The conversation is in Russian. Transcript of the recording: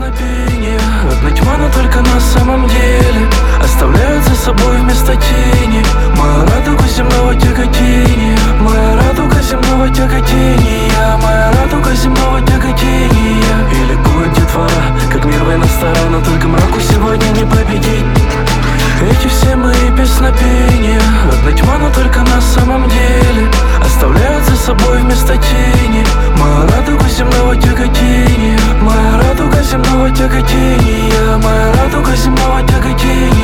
песнопения. Одна тьма, но только на самом деле оставляют за собой вместо тени. Моя радуга земного тяготения, моя радуга земного тяготения, моя радуга земного тяготения. И ликует детвора, как мир война стара, но только мраку сегодня не победить. Эти все мои песнопения, одна тьма, но только на самом деле оставляют за собой вместо тени. Моя радуга земного тяготения, моя радуга земного тяготения, моя радуга земного тяготения.